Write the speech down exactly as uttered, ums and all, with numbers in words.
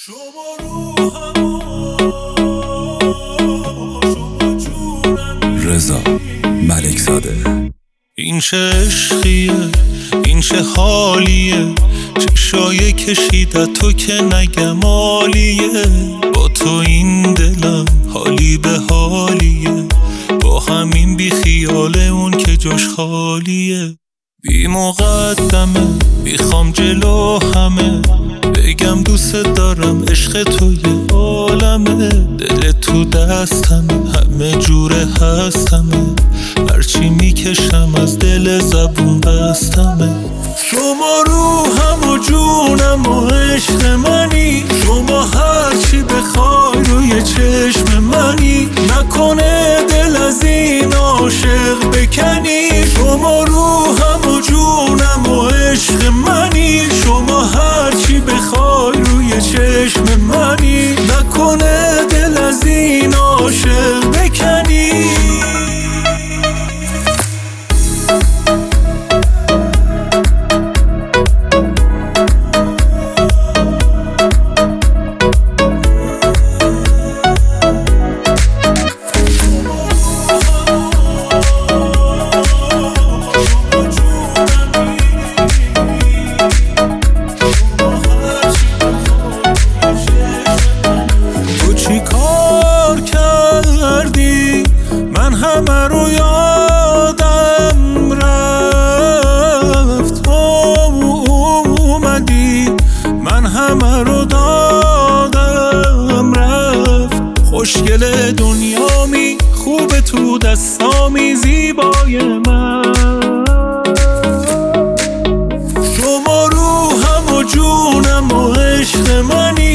شما روحم شما جونم رضا ملک‌زاده. این چه عشقیه، این چه حالیه، چشای کشیده تو که نگم عالیه. با تو این دلم حالی به حالیه، با همین بی خیال اون که جاش خالیه. بی مقدمه میخوام جلو همه بگم دوست دارم، عشق تو یه عالمه. دل تو دستمه، همه جوره هستمه، هرچی میکشم از دل زبون بستمه. شما روحم و جونم و عشق منی، شما هرچی بخوای روی چشم منی. نکنه دل از این عاشق بکنی. شما روحم و جونم و عشق منی، شما هرچی بخوای روی چشم منی. نکنه دل از این عاشق بکنی. چی کار کردی من همه رو یادم رفت، اومدی من همه رو دادم رفت. خوشگل دنیامی، خوب تو دستامی، زیبای من. شما روحم و جونم و عشق منی،